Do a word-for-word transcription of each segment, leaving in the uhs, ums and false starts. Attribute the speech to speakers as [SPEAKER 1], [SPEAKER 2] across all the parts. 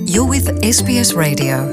[SPEAKER 1] You're with S B S Radio.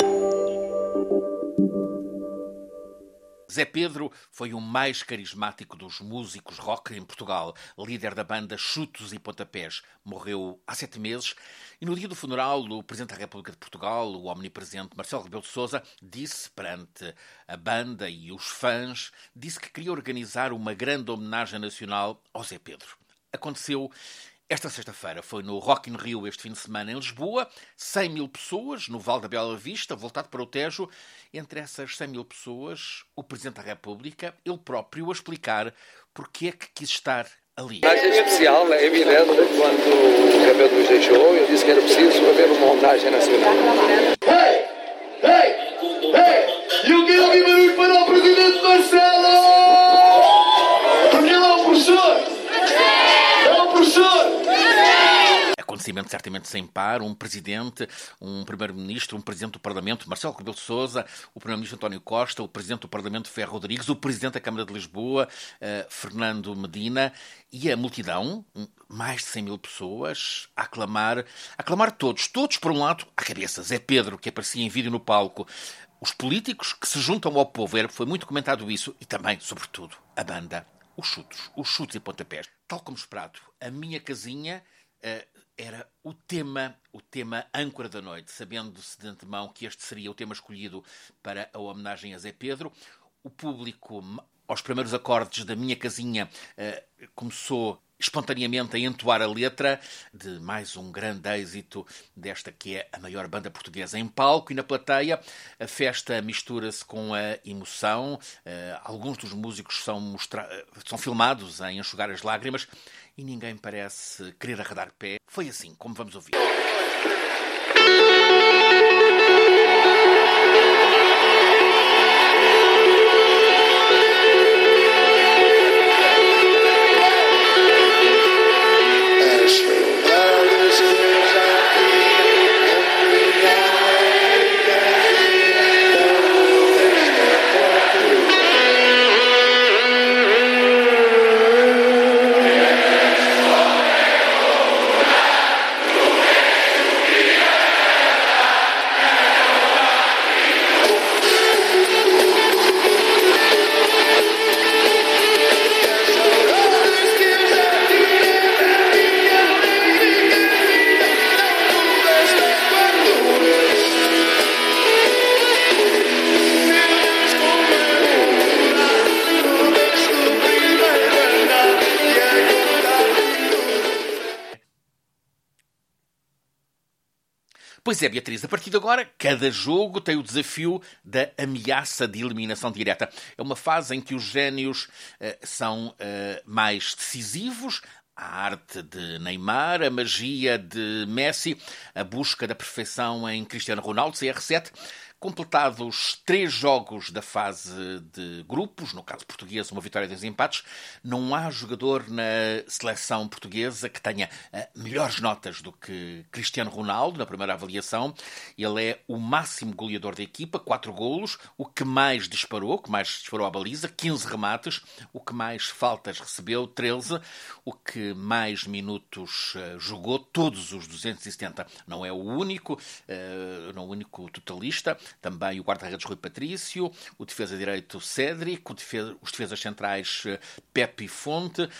[SPEAKER 2] Zé Pedro foi o mais carismático dos músicos rock em Portugal, líder da banda Chutos e Pontapés. Morreu há sete meses e no dia do funeral, o Presidente da República de Portugal, o omnipresente Marcelo Rebelo de Sousa, disse perante a banda e os fãs, disse que queria organizar uma grande homenagem nacional ao Zé Pedro. Aconteceu esta sexta-feira, foi no Rock in Rio este fim de semana em Lisboa, cem mil pessoas no Vale da Bela Vista, voltado para o Tejo. Entre essas cem mil pessoas, o Presidente da República, ele próprio, a explicar porque é que quis estar ali.
[SPEAKER 3] A homenagem especial, é evidente, quando o Rebelo nos deixou, eu disse que era preciso haver uma homenagem nacional.
[SPEAKER 4] Hey! Hey! Hey! Eu quero ouvir barulho para o Presidente Marcelo! Porque ele é o professor! É o professor!
[SPEAKER 2] Acontecimento certamente sem par, um presidente, um primeiro-ministro, um presidente do Parlamento, Marcelo Rebelo de Sousa, o primeiro-ministro António Costa, o presidente do Parlamento, Ferro Rodrigues, o presidente da Câmara de Lisboa, uh, Fernando Medina, e a multidão, mais de cem mil pessoas, a aclamar, a aclamar todos, todos por um lado, à cabeça, Zé Pedro, que aparecia em vídeo no palco, os políticos que se juntam ao povo, era, foi muito comentado isso, e também, sobretudo, a banda, os chutos, os chutos e pontapés. Tal como esperado, a minha casinha uh, era o tema, o tema âncora da noite, sabendo-se de antemão que este seria o tema escolhido para a homenagem a Zé Pedro. O público, aos primeiros acordes da minha casinha, uh, começou espontaneamente a entoar a letra de mais um grande êxito desta que é a maior banda portuguesa em palco e na plateia. A festa mistura-se com a emoção. Uh, alguns dos músicos são, mostra- são filmados em enxugar as lágrimas e ninguém parece querer arredar pé. Foi assim, como vamos ouvir. Pois é, Beatriz, a partir de agora, cada jogo tem o desafio da ameaça de eliminação direta. É uma fase em que os génios uh, são uh, mais decisivos. A arte de Neymar, a magia de Messi, a busca da perfeição em Cristiano Ronaldo, C R sete. Completados três jogos da fase de grupos, no caso português, uma vitória e dois empates, não há jogador na seleção portuguesa que tenha uh, melhores notas do que Cristiano Ronaldo, na primeira avaliação. Ele é o máximo goleador da equipa, quatro golos, o que mais disparou, o que mais disparou à baliza, quinze remates, o que mais faltas recebeu, treze, o que mais minutos uh, jogou, todos os duzentos e setenta. Não é o único, uh, não é o único totalista. Também o guarda-redes Rui Patrício, o defesa-direito Cédric, o defesa, os defesas centrais Pepe e Fonte, uh,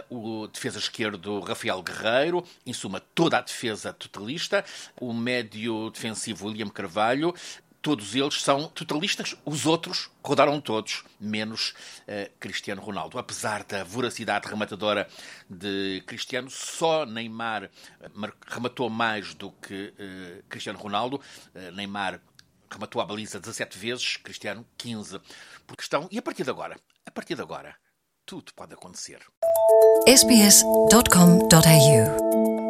[SPEAKER 2] o defesa-esquerdo Rafael Guerreiro, em suma, toda a defesa totalista, o médio defensivo William Carvalho. Todos eles são totalistas, os outros rodaram todos, menos uh, Cristiano Ronaldo. Apesar da voracidade rematadora de Cristiano, só Neymar uh, rematou mais do que uh, Cristiano Ronaldo. Uh, Neymar rematou a baliza dezassete vezes, Cristiano quinze. Por questão, e a partir de agora, a partir de agora, tudo pode acontecer.
[SPEAKER 1] S B S dot com dot A U